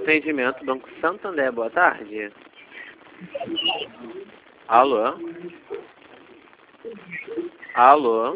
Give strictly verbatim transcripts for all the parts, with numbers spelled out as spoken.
Atendimento, Banco Santander, boa tarde. Alô? Alô?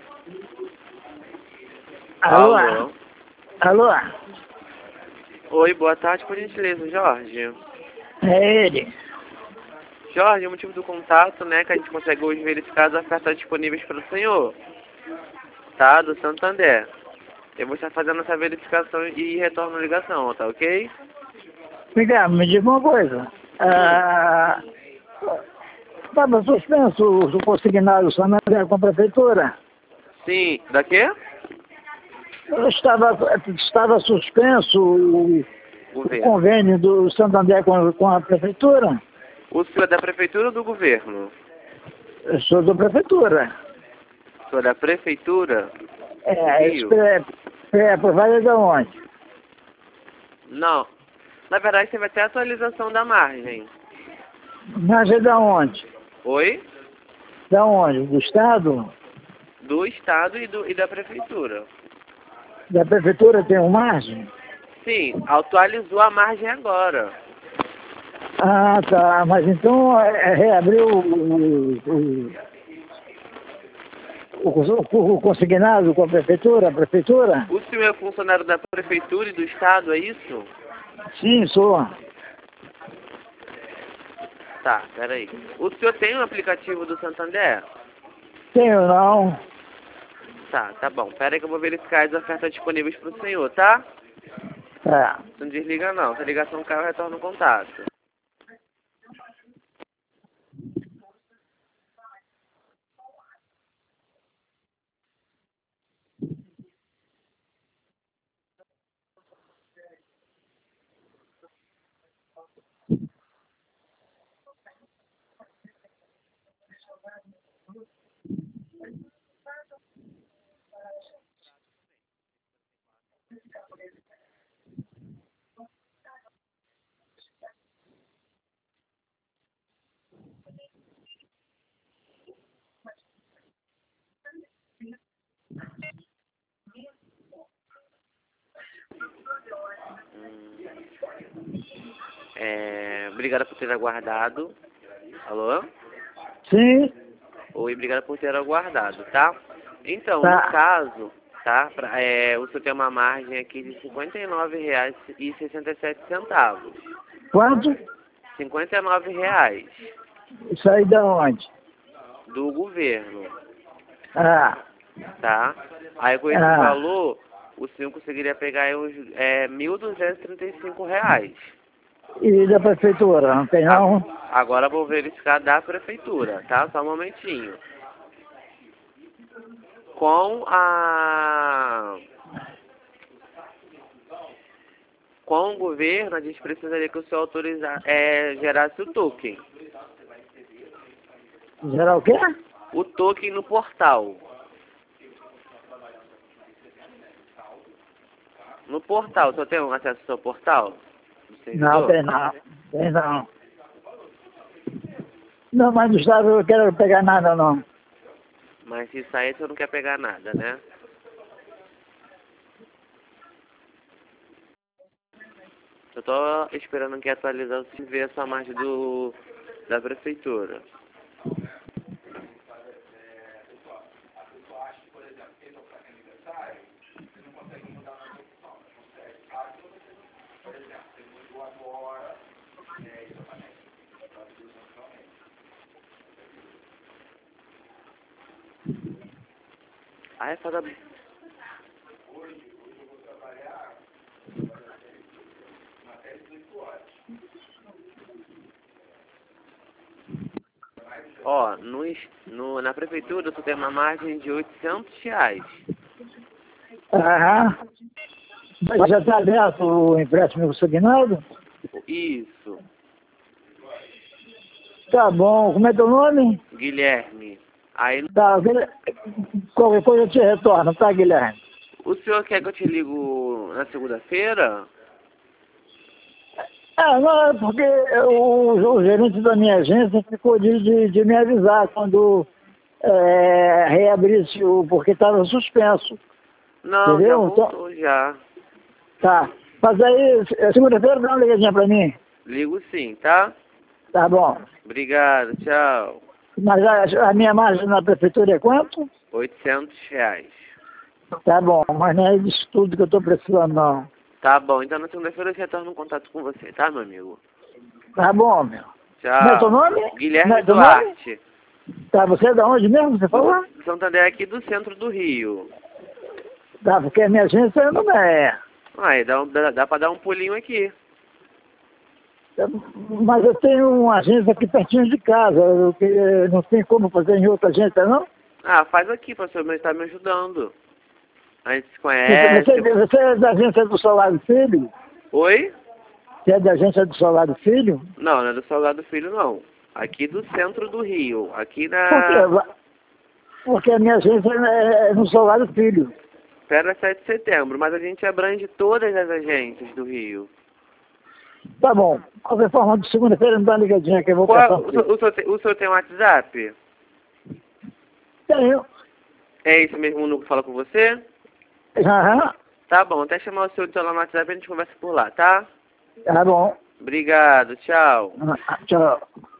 Alô? Alô? Alô? Oi, boa tarde, por gentileza, Jorge. É ele. Jorge, o motivo do contato, né, que a gente consegue hoje verificar as ofertas disponíveis para o senhor, tá, do Santander. Eu vou estar fazendo essa verificação e retorno a ligação, tá ok? Miguel, me diga uma coisa. Ah, estava suspenso o consignado Santander com a prefeitura? Sim, da quê? Estava, estava suspenso o, o Governo. convênio do Santander com, com a prefeitura? O senhor é da prefeitura ou do governo? Eu sou da prefeitura. O senhor é da prefeitura? É, Rio? é, é aprovada de onde? Não. Na verdade, teve até atualização da margem. Mas é da onde? Oi? Da onde? Do Estado? Do Estado e, do, e da prefeitura. Da prefeitura tem uma margem? Sim, atualizou a margem agora. Ah, tá. Mas então é, reabriu o, o, o, o, o consignado com a prefeitura, a prefeitura? O senhor é funcionário da prefeitura e do Estado, é isso? Sim, sou. Tá, peraí. O senhor tem um aplicativo do Santander? Tenho não. Tá, tá bom. Pera aí que eu vou verificar as ofertas disponíveis para o senhor, tá? Tá. Não desliga não. Se a ligação caiu, eu retorno o contato. É, obrigado por ter aguardado. Alô? Sim, Oi, obrigado por ter aguardado, tá? Então, no tá. caso, tá? Pra, é, o senhor tem uma margem aqui de cinquenta e nove reais e sessenta e sete centavos. Quanto? cinquenta e nove reais Isso aí da onde? do governo, Ah, tá? Aí com esse ah. valor, o senhor conseguiria pegar aí uns é, mil duzentos e trinta e cinco reais. E da prefeitura, não tem não? A- Agora eu vou verificar da prefeitura, tá? Só um momentinho. Com a... Com o governo, a gente precisaria que o senhor autorizar, é, gerasse o token. Geral o quê? O token no portal. No portal, o senhor tem um acesso ao seu portal? Do Não, servidor? tem não. Tem não. Não, mas no Estado eu não quero pegar nada não. Mas se sair, o senhor não quer pegar nada, né? Eu tô esperando que atualizar se ver essa margem do, da prefeitura. Ah, é foda. Ó, no, es- no, na prefeitura tu tem uma margem de oitocentos reais. Aham. Mas já está aberto o empréstimo consignado? Isso, Tá bom. Como é teu nome? Guilherme. Aí, Tá, Guilherme. Qualquer coisa eu te retorno, tá, Guilherme? o senhor quer que eu te ligo na segunda-feira? Ah, não, é porque o, o gerente da minha agência ficou de, de, de me avisar quando é, reabrisse o... porque estava suspenso. Não, já Entendeu? Então, voltou já. tá. Mas aí, segunda-feira dá uma ligadinha pra mim. Ligo sim, tá? Tá bom. Obrigado, tchau. Mas a, a minha margem na prefeitura é quanto? oitocentos reais. Tá bom, mas não é disso tudo que eu tô precisando, não. Tá bom, então na segunda-feira eu retorno um contato com você, tá, meu amigo? Tá bom, meu. Tchau. Não é teu nome? Guilherme Não é teu Duarte. nome? Tá, você é da onde mesmo, você falou? Santander aqui do centro do Rio. Tá, porque a minha agência não é. Aí, dá, um, dá, dá pra dar um pulinho aqui. Mas eu tenho uma agência aqui pertinho de casa, eu, que, não tem como fazer em outra agência, não? Ah, faz aqui pra você estar me ajudando. A gente se Você, conhece. você, você é da agência do Solar Filho? Oi? Você é da agência do Solar Filho? Não, não é do Salgado Filho, não. Aqui do centro do Rio. Aqui Por quê? na... Porque a minha agência é no Solar Filho. Pera sete de setembro, mas a gente abrange todas as agências do Rio. Tá bom. De qualquer forma, de segunda-feira me dá uma ligadinha que eu vou Qual, passar. o, senhor, o, senhor tem, o senhor tem um WhatsApp? Tenho. É esse mesmo número que fala com você? Aham. Tá bom, até chamar o senhor de lá no WhatsApp e a gente conversa por lá, tá? Tá bom. Obrigado, tchau. Ah, tchau.